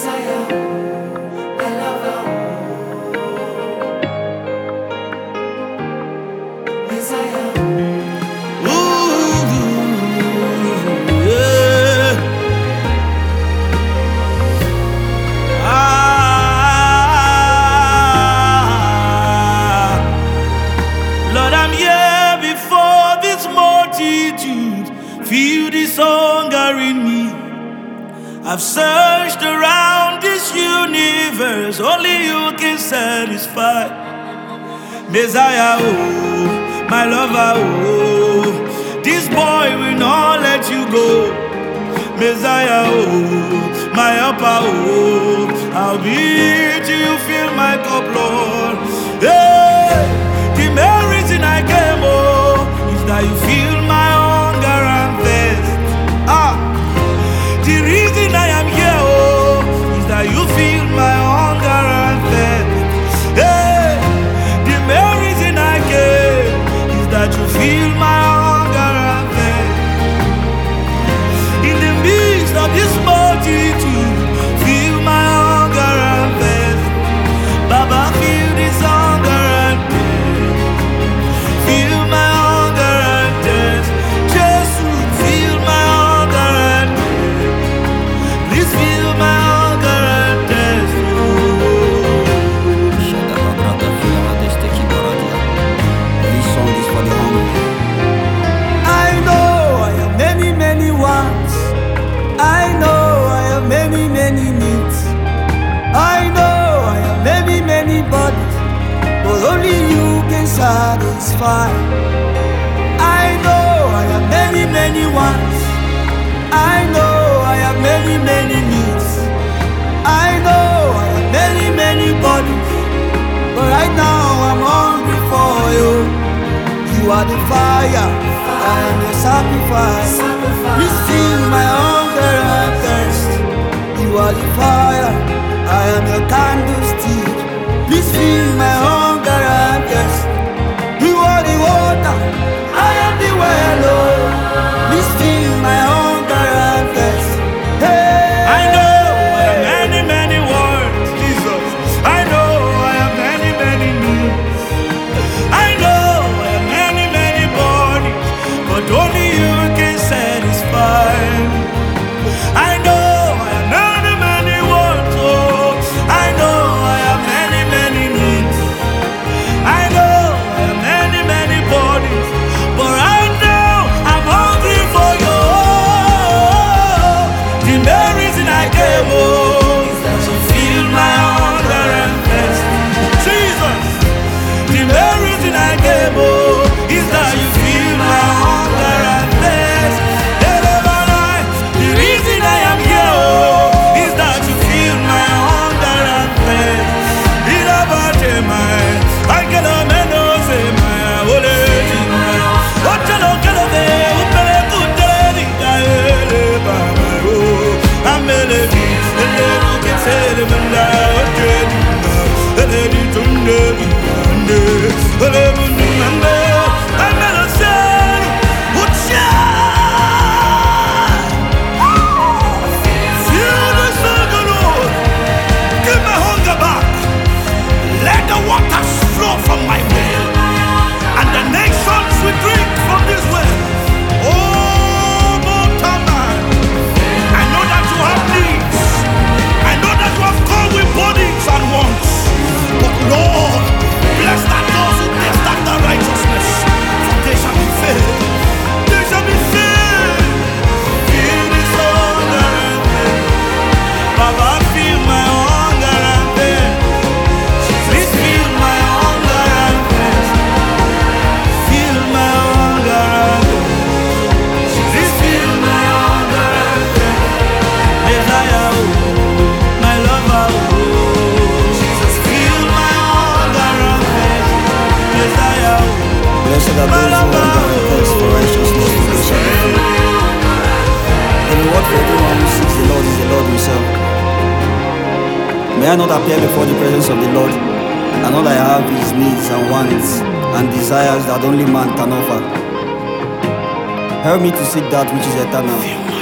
Messiah, my lover, Messiah. Lord, I'm here before this multitude. Feel this hunger in me. I've searched around this universe. Only you can satisfy. Messiah, oh, my lover, oh, this boy will not let you go. Messiah, oh, my helper, oh, I'll be till you fill my cup, Lord. Hey, the main reason I came, oh, is that you feel my hunger and thirst. The reason I am here, oh, is that you feel my hunger and thirst. Hey, the main reason I came is that you feel my hunger and thirst. In the midst of this multitude, feel my hunger and thirst. Baba, feel this hunger and thirst. Feel my hunger and thirst. Jesus, feel my hunger and thirst. Please feel my hunger and thirst. This song is for the hungry. I know I have many, many wants. I know I have many, many needs. I know I have many, many bodies, but only you can satisfy. I know I have many, many wants. I know I have many, many needs. I know I have many, many bodies, but right now I'm hungry for you. You are the fire, I am the sacrifice. Please feel my hunger and thirst. You are the fire, I am your candlestick. Please feel my hunger and thirst. You are the water, I am the well, oh. Please feel my hunger and thirst. Hey. I know I have many, many words, Jesus. I know I have many, many needs. I know I have many, many bodies, but only you can satisfy. I know I have many, many words, oh. I know I have many, many needs. I know I have many, many bodies, but right now I'm hungry for you. The main reason I came, oh, is that you feel my hunger and thirst. Jesus, the main reason I came, oh, is that you feel my hunger and thirst. The reason I am here, oh, is that you feel my hunger and thirst. I get a man, oh, say my holy. What you look at me, who pay good daddy, I'm a lady, and then you can say them and I lady to let the waters flow from my well, and the nations will drink from this well. Oh, Montana, I know that you have needs. I know that you have come with bodies and wants. But Lord, bless that those who taste after righteousness, for they shall be filled. They shall be filled. Feel this hunger and thirst. Baba, feel my hunger and thirst. Please feel my hunger and thirst. Feel my hunger and thirst. Please feel my hunger and thirst. Messiah, oh, my lover, oh, Jesus, feel my hunger and thirst. Messiah, oh, Blessed are my those who lover, hunger and thirst for righteousness, for they shall be filled. The reward for everyone who seeks the Lord is the Lord himself. May I not appear before the presence of the Lord, and all I have is needs and wants and desires that only man can offer. Help me to seek that which is eternal,